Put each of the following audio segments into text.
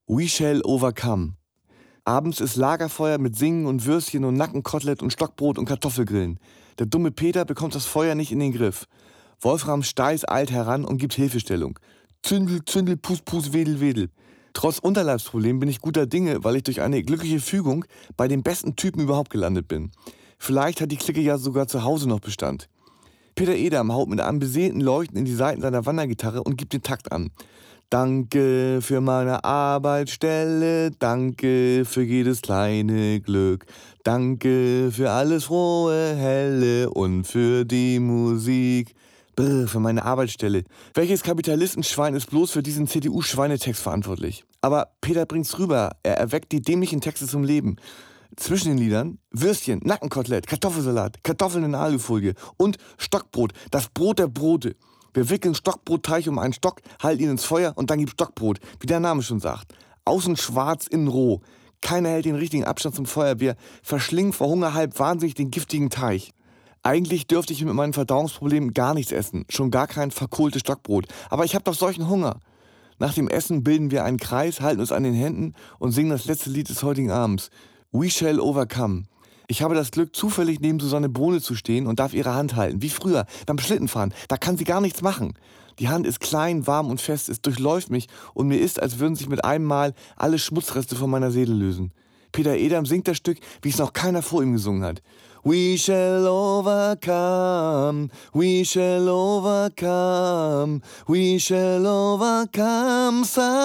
We shall overcome. Abends ist Lagerfeuer mit Singen und Würstchen und Nackenkotelett und Stockbrot und Kartoffelgrillen. Der dumme Peter bekommt das Feuer nicht in den Griff. Wolfram Steiß eilt heran und gibt Hilfestellung. Zündel, Zündel, Pus, Pus, Wedel, Wedel. Trotz Unterleibsproblemen bin ich guter Dinge, weil ich durch eine glückliche Fügung bei den besten Typen überhaupt gelandet bin. Vielleicht hat die Clique ja sogar zu Hause noch Bestand. Peter Edam haut mit einem beseelten Leuchten in die Saiten seiner Wandergitarre und gibt den Takt an. Danke für meine Arbeitsstelle, danke für jedes kleine Glück, danke für alles frohe, helle und für die Musik. Brr, für meine Arbeitsstelle. Welches Kapitalistenschwein ist bloß für diesen CDU-Schweinetext verantwortlich? Aber Peter bringt's rüber, er erweckt die dämlichen Texte zum Leben. Zwischen den Liedern Würstchen, Nackenkotelett, Kartoffelsalat, Kartoffeln in Alufolie und Stockbrot, das Brot der Brote. Wir wickeln Stockbrotteig um einen Stock, halten ihn ins Feuer und dann gibt's Stockbrot, wie der Name schon sagt. Außen schwarz, innen roh. Keiner hält den richtigen Abstand zum Feuer. Wir verschlingen vor Hunger halb wahnsinnig den giftigen Teig. Eigentlich dürfte ich mit meinen Verdauungsproblemen gar nichts essen, schon gar kein verkohltes Stockbrot. Aber ich habe doch solchen Hunger. Nach dem Essen bilden wir einen Kreis, halten uns an den Händen und singen das letzte Lied des heutigen Abends. We shall overcome. Ich habe das Glück, zufällig neben Susanne Bohne zu stehen und darf ihre Hand halten, wie früher, beim Schlittenfahren. Da kann sie gar nichts machen. Die Hand ist klein, warm und fest, es durchläuft mich und mir ist, als würden sich mit einem Mal alle Schmutzreste von meiner Seele lösen. Peter Edam singt das Stück, wie es noch keiner vor ihm gesungen hat. We shall overcome, we shall overcome, we shall overcome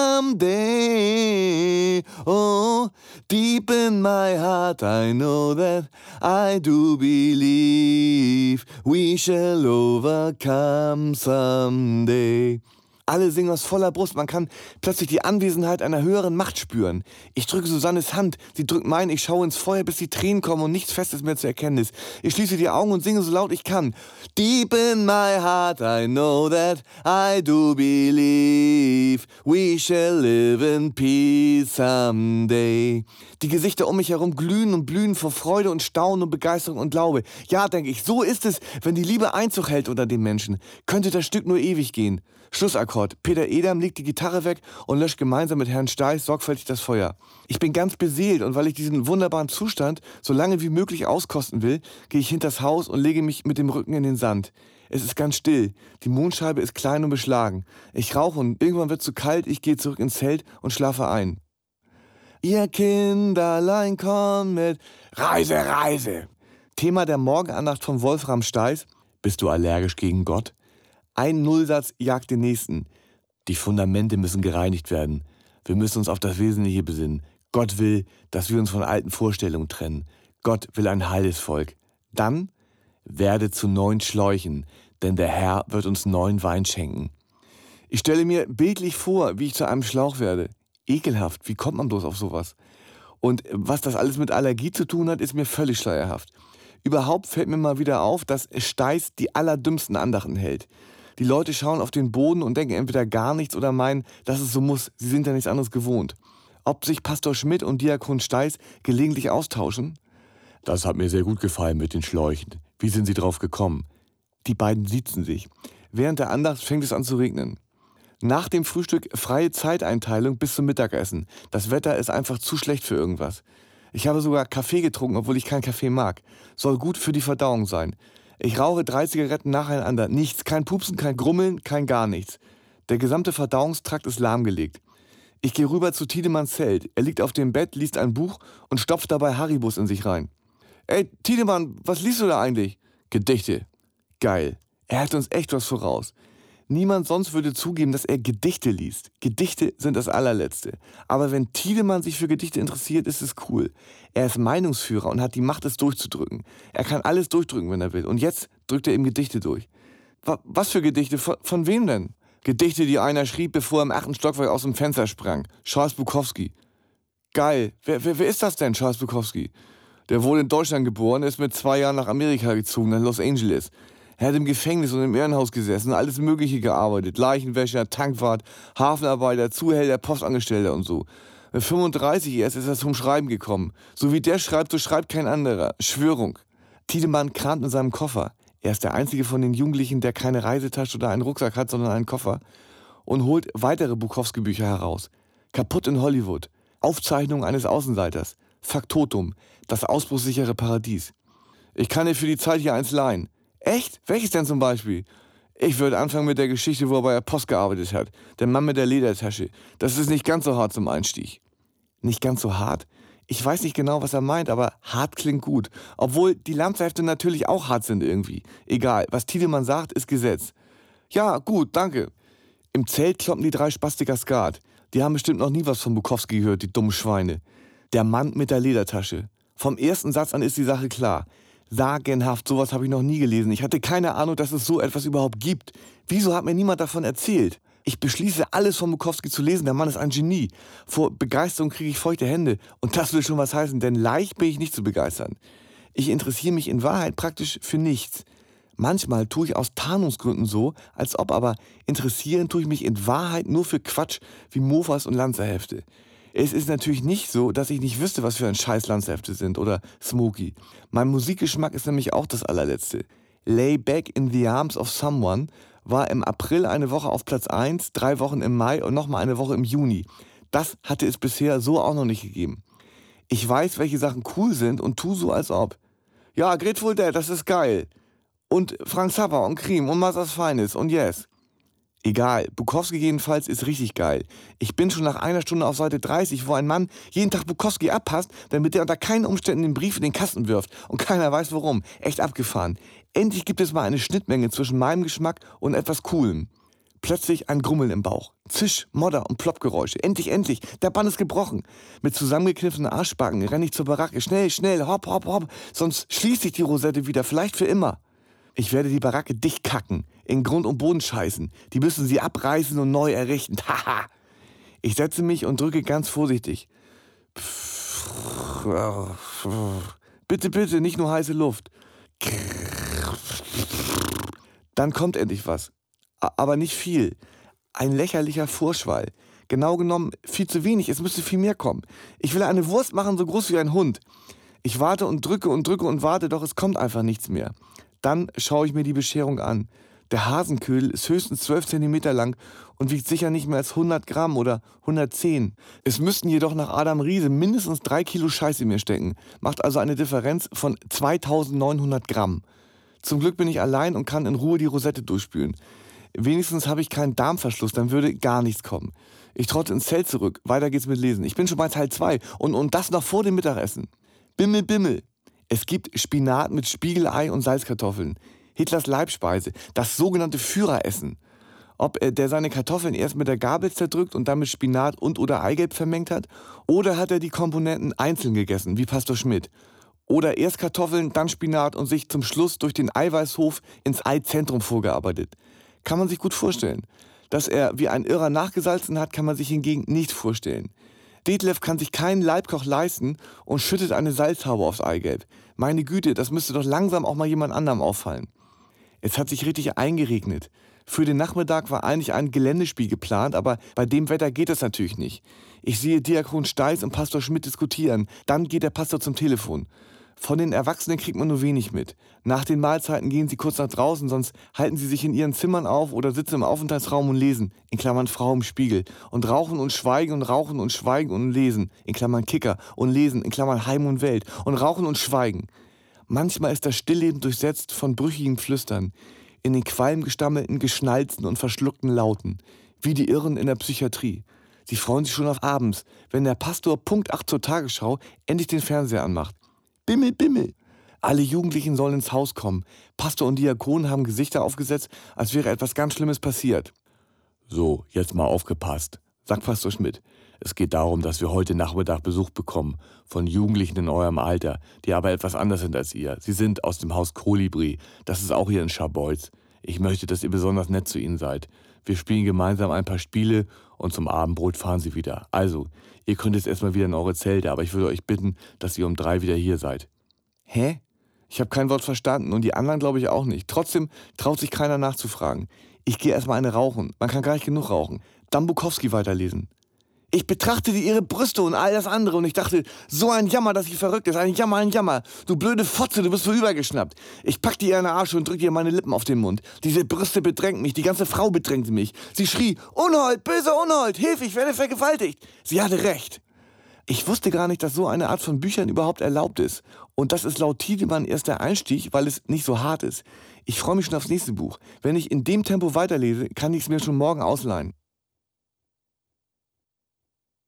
someday. Oh, deep in my heart I know that I do believe we shall overcome someday. Alle singen aus voller Brust, man kann plötzlich die Anwesenheit einer höheren Macht spüren. Ich drücke Susannes Hand, sie drückt meine, ich schaue ins Feuer, bis die Tränen kommen und nichts Festes mehr zu erkennen ist. Ich schließe die Augen und singe so laut ich kann. Deep in my heart I know that I do believe we shall live in peace someday. Die Gesichter um mich herum glühen und blühen vor Freude und Staunen und Begeisterung und Glaube. Ja, denke ich, so ist es, wenn die Liebe Einzug hält unter den Menschen. Könnte das Stück nur ewig gehen. Schlussakkord. Peter Edam legt die Gitarre weg und löscht gemeinsam mit Herrn Steiß sorgfältig das Feuer. Ich bin ganz beseelt und weil ich diesen wunderbaren Zustand so lange wie möglich auskosten will, gehe ich hinters Haus und lege mich mit dem Rücken in den Sand. Es ist ganz still. Die Mondscheibe ist klein und beschlagen. Ich rauche und irgendwann wird es zu kalt. Ich gehe zurück ins Zelt und schlafe ein. Ihr Kinderlein kommt mit Reise, Reise. Thema der Morgenandacht von Wolfram Steiß. Bist du allergisch gegen Gott? Ein Nullsatz jagt den nächsten. Die Fundamente müssen gereinigt werden. Wir müssen uns auf das Wesentliche besinnen. Gott will, dass wir uns von alten Vorstellungen trennen. Gott will ein heiles Volk. Dann werde zu neuen Schläuchen, denn der Herr wird uns neuen Wein schenken. Ich stelle mir bildlich vor, wie ich zu einem Schlauch werde. Ekelhaft, wie kommt man bloß auf sowas? Und was das alles mit Allergie zu tun hat, ist mir völlig schleierhaft. Überhaupt fällt mir mal wieder auf, dass Steiß die allerdümmsten Andachten hält. Die Leute schauen auf den Boden und denken entweder gar nichts oder meinen, dass es so muss. Sie sind ja nichts anderes gewohnt. Ob sich Pastor Schmidt und Diakon Steiß gelegentlich austauschen? Das hat mir sehr gut gefallen mit den Schläuchen. Wie sind Sie drauf gekommen? Die beiden siezen sich. Während der Andacht fängt es an zu regnen. Nach dem Frühstück freie Zeiteinteilung bis zum Mittagessen. Das Wetter ist einfach zu schlecht für irgendwas. Ich habe sogar Kaffee getrunken, obwohl ich keinen Kaffee mag. Soll gut für die Verdauung sein. Ich rauche 3 Zigaretten nacheinander. Nichts, kein Pupsen, kein Grummeln, kein gar nichts. Der gesamte Verdauungstrakt ist lahmgelegt. Ich gehe rüber zu Tiedemanns Zelt. Er liegt auf dem Bett, liest ein Buch und stopft dabei Haribus in sich rein. Ey, Tiedemann, was liest du da eigentlich? Gedichte. Geil. Er hat uns echt was voraus. Niemand sonst würde zugeben, dass er Gedichte liest. Gedichte sind das allerletzte. Aber wenn Tiedemann sich für Gedichte interessiert, ist es cool. Er ist Meinungsführer und hat die Macht, es durchzudrücken. Er kann alles durchdrücken, wenn er will. Und jetzt drückt er eben Gedichte durch. Was für Gedichte? Von wem denn? Gedichte, die einer schrieb, bevor er im 8. Stockwerk aus dem Fenster sprang. Charles Bukowski. Geil. Wer ist das denn, Charles Bukowski? Der wurde in Deutschland geboren, ist mit 2 Jahren nach Amerika gezogen, nach Los Angeles. Er hat im Gefängnis und im Irrenhaus gesessen, alles Mögliche gearbeitet. Leichenwäscher, Tankwart, Hafenarbeiter, Zuhälter, Postangestellter und so. Mit 35 erst ist er zum Schreiben gekommen. So wie der schreibt, so schreibt kein anderer. Schwörung. Tiedemann kramt in seinem Koffer. Er ist der einzige von den Jugendlichen, der keine Reisetasche oder einen Rucksack hat, sondern einen Koffer. Und holt weitere Bukowski-Bücher heraus. Kaputt in Hollywood, Aufzeichnung eines Außenseiters, Faktotum, das ausbruchssichere Paradies. Ich kann dir für die Zeit hier eins leihen. Echt? Welches denn zum Beispiel? Ich würde anfangen mit der Geschichte, wo er bei der Post gearbeitet hat. Der Mann mit der Ledertasche. Das ist nicht ganz so hart zum Einstieg. Nicht ganz so hart? Ich weiß nicht genau, was er meint, aber hart klingt gut. Obwohl die Lanzhefte natürlich auch hart sind irgendwie. Egal, was Tiedemann sagt, ist Gesetz. Ja, gut, danke. Im Zelt kloppen die 3 Spastiker Skat. Die haben bestimmt noch nie was von Bukowski gehört, die dummen Schweine. Der Mann mit der Ledertasche. Vom ersten Satz an ist die Sache klar. Sagenhaft, sowas habe ich noch nie gelesen. Ich hatte keine Ahnung, dass es so etwas überhaupt gibt. Wieso hat mir niemand davon erzählt? Ich beschließe, alles von Bukowski zu lesen. Der Mann ist ein Genie. Vor Begeisterung kriege ich feuchte Hände. Und das will schon was heißen, denn leicht bin ich nicht zu begeistern. Ich interessiere mich in Wahrheit praktisch für nichts. Manchmal tue ich aus Tarnungsgründen so, als ob, aber interessieren tue ich mich in Wahrheit nur für Quatsch wie Mofas und Lanzerhefte. Es ist natürlich nicht so, dass ich nicht wüsste, was für ein Scheiß Lanzhefte sind oder Smokey. Mein Musikgeschmack ist nämlich auch das allerletzte. Lay Back in the Arms of Someone war im April eine Woche auf Platz 1, 3 Wochen im Mai und nochmal eine Woche im Juni. Das hatte es bisher so auch noch nicht gegeben. Ich weiß, welche Sachen cool sind und tu so, als ob. Ja, Grateful Dead, das ist geil. Und Frank Zappa und Cream und Mother's Finest und Yes. Egal, Bukowski jedenfalls ist richtig geil. Ich bin schon nach einer Stunde auf Seite 30, wo ein Mann jeden Tag Bukowski abpasst, damit er unter keinen Umständen den Brief in den Kasten wirft. Und keiner weiß warum. Echt abgefahren. Endlich gibt es mal eine Schnittmenge zwischen meinem Geschmack und etwas Coolem. Plötzlich ein Grummeln im Bauch. Zisch, Modder und Ploppgeräusche. Endlich, endlich, der Bann ist gebrochen. Mit zusammengekniffenen Arschbacken renne ich zur Baracke. Schnell, schnell, hopp, hopp, hopp. Sonst schließt sich die Rosette wieder, vielleicht für immer. Ich werde die Baracke dicht kacken, in Grund und Boden scheißen. Die müssen sie abreißen und neu errichten. Haha. Ich setze mich und drücke ganz vorsichtig. Bitte, bitte, nicht nur heiße Luft. Dann kommt endlich was. Aber nicht viel. Ein lächerlicher Vorschwall. Genau genommen viel zu wenig, es müsste viel mehr kommen. Ich will eine Wurst machen, so groß wie ein Hund. Ich warte und drücke und warte, doch es kommt einfach nichts mehr. Dann schaue ich mir die Bescherung an. Der Hasenködel ist höchstens 12 Zentimeter lang und wiegt sicher nicht mehr als 100 Gramm oder 110. Es müssten jedoch nach Adam Riese mindestens 3 Kilo Scheiße in mir stecken. Macht also eine Differenz von 2900 Gramm. Zum Glück bin ich allein und kann in Ruhe die Rosette durchspülen. Wenigstens habe ich keinen Darmverschluss, dann würde gar nichts kommen. Ich trotte ins Zelt zurück, weiter geht's mit Lesen. Ich bin schon bei Teil 2 und das noch vor dem Mittagessen. Bimmel, Bimmel. Es gibt Spinat mit Spiegelei und Salzkartoffeln. Hitlers Leibspeise, das sogenannte Führeressen. Ob der seine Kartoffeln erst mit der Gabel zerdrückt und dann mit Spinat und oder Eigelb vermengt hat, oder hat er die Komponenten einzeln gegessen, wie Pastor Schmidt. Oder erst Kartoffeln, dann Spinat und sich zum Schluss durch den Eiweißhof ins Eizentrum vorgearbeitet. Kann man sich gut vorstellen. Dass er wie ein Irrer nachgesalzen hat, kann man sich hingegen nicht vorstellen. Detlef kann sich keinen Leibkoch leisten und schüttet eine Salzhaube aufs Eigelb. Meine Güte, das müsste doch langsam auch mal jemand anderem auffallen. Es hat sich richtig eingeregnet. Für den Nachmittag war eigentlich ein Geländespiel geplant, aber bei dem Wetter geht das natürlich nicht. Ich sehe Diakon Steiß und Pastor Schmidt diskutieren. Dann geht der Pastor zum Telefon. Von den Erwachsenen kriegt man nur wenig mit. Nach den Mahlzeiten gehen sie kurz nach draußen, sonst halten sie sich in ihren Zimmern auf oder sitzen im Aufenthaltsraum und lesen, in Klammern Frau im Spiegel, und rauchen und schweigen und rauchen und schweigen und lesen, in Klammern Kicker, und lesen, in Klammern Heim und Welt, und rauchen und schweigen. Manchmal ist das Stillleben durchsetzt von brüchigen Flüstern, in den qualmgestammelten, geschnalzten und verschluckten Lauten, wie die Irren in der Psychiatrie. Sie freuen sich schon auf abends, wenn der Pastor Punkt 8 zur Tagesschau endlich den Fernseher anmacht. Bimmel, Bimmel. Alle Jugendlichen sollen ins Haus kommen. Pastor und Diakon haben Gesichter aufgesetzt, als wäre etwas ganz Schlimmes passiert. So, jetzt mal aufgepasst, sagt Pastor Schmidt. Es geht darum, dass wir heute Nachmittag Besuch bekommen von Jugendlichen in eurem Alter, die aber etwas anders sind als ihr. Sie sind aus dem Haus Kolibri. Das ist auch hier in Scharbeutz. Ich möchte, dass ihr besonders nett zu ihnen seid. Wir spielen gemeinsam ein paar Spiele und zum Abendbrot fahren sie wieder. Also, ihr könnt jetzt erstmal wieder in eure Zelte, aber ich würde euch bitten, dass ihr um 3 wieder hier seid. Hä? Ich habe kein Wort verstanden und die anderen glaube ich auch nicht. Trotzdem traut sich keiner nachzufragen. Ich gehe erstmal eine rauchen. Man kann gar nicht genug rauchen. Dann Bukowski weiterlesen. Ich betrachtete ihre Brüste und all das andere und ich dachte, so ein Jammer, dass sie verrückt ist. Ein Jammer, ein Jammer. Du blöde Fotze, du bist vorübergeschnappt. Ich packte ihr an den Arsch und drückte ihr meine Lippen auf den Mund. Diese Brüste bedrängten mich, die ganze Frau bedrängte mich. Sie schrie, Unhold, böser Unhold, hilf, ich werde vergewaltigt. Sie hatte recht. Ich wusste gar nicht, dass so eine Art von Büchern überhaupt erlaubt ist. Und das ist laut Tiedemann erst der Einstieg, weil es nicht so hart ist. Ich freue mich schon aufs nächste Buch. Wenn ich in dem Tempo weiterlese, kann ich es mir schon morgen ausleihen.